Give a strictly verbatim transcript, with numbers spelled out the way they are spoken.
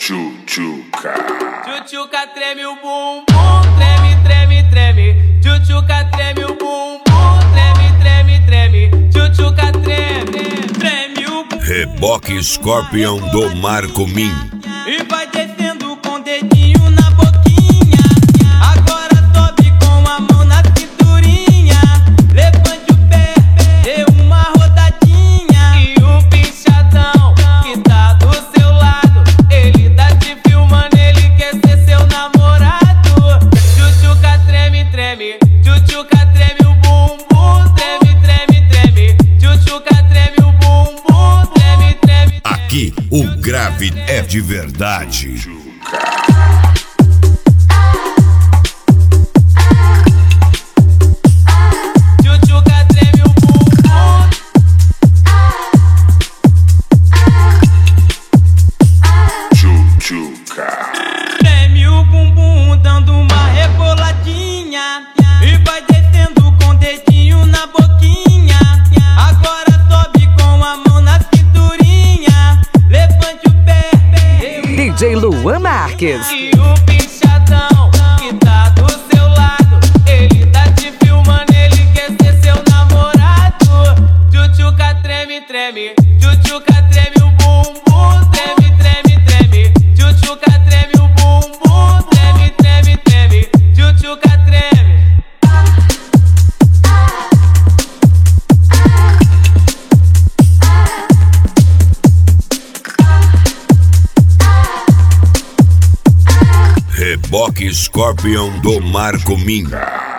Tchutchuca. Tchutchuca treme o bumbum, treme, treme, treme. Tchutchuca treme o bumbum, treme, treme, treme. Tchutchuca treme, treme o bumbum. Reboque Scorpion do Marco Min. E vai descendo com o dedinho na boquinha. Agora sobe com a mão na cinturinha. Levante o pé, dê uma rodadinha. E o pinchadão que tá do seu lado, ele tá te filmando, ele quer ser seu namorado. Tchutchuca treme, treme. Tchutchuca treme o bumbum, treme, treme, treme. Tchutchuca treme o bumbum, treme, treme. Aqui o grave é de verdade. Tchutchuca treme o bumbum. Tchutchuca. Treme o bumbum dando uma reboladinha. E vai descendo com o dedinho na boquinha. Agora sobe com a mão na cinturinha. Levante o pé, D J Luan Marques. e o pinchadão que tá do seu lado, ele tá te filmando, ele quer ser seu namorado. Tchutchuca treme, treme. Tchutchuca treme o bumbum, treme, treme, treme. Tchutchuca treme o bumbum, treme, treme, treme. Tchutchuca treme. Reboque Scorpion do Marco Min.